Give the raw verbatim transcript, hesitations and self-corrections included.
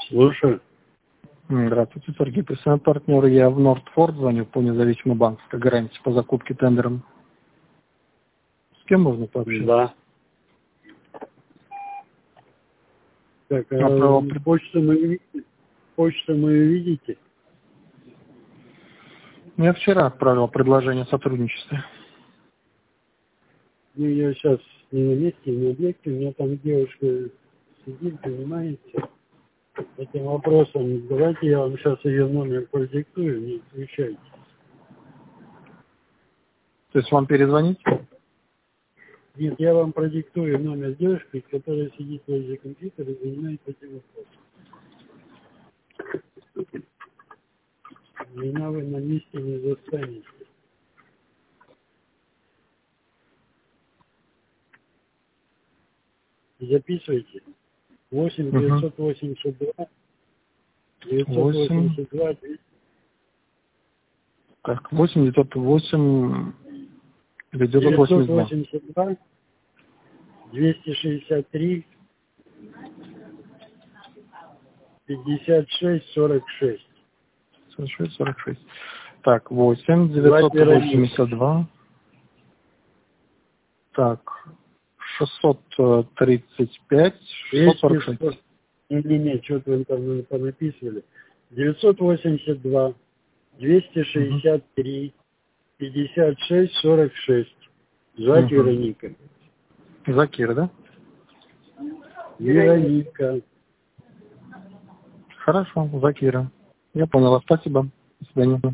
Слушаю. Здравствуйте, Сергей, представляю партнер. Я в Нордфорд звоню по независимому банковской гарантии по закупке тендером. С кем можно пообщаться? Да. Так, а Направо... почту мы почту мы видите? Я вчера отправил предложение о сотрудничестве. Ну, я сейчас не на месте, не на объекте. У меня там девушка сидит, занимается этим вопросом. Давайте я вам сейчас ее номер продиктую, не отвечайте. То есть вам перезвонить? Нет, я вам продиктую номер девушки, которая сидит возле компьютера и занимается этим вопросом. Меня вы на месте не застанете. Записывайте. восемь девятьсот восемьдесят два девятьсот восемьдесят два Так, восемь девятьсот восемь или девятьсот восемьдесят два двести шестьдесят три пятьдесят шесть сорок шесть. сорок шесть сорок шесть. Так, восемь девятьсот восемьдесят два. Так, шестьсот тридцать пять шестьсот сорок шесть. Не, не, не, что-то вы там понаписывали. девятьсот восемьдесят два двести шестьдесят три пятьдесят шесть сорок шесть. Звать угу. Вероника. Закир, да? Вероника. Хорошо, Закира. Я поняла. Спасибо. До свидания.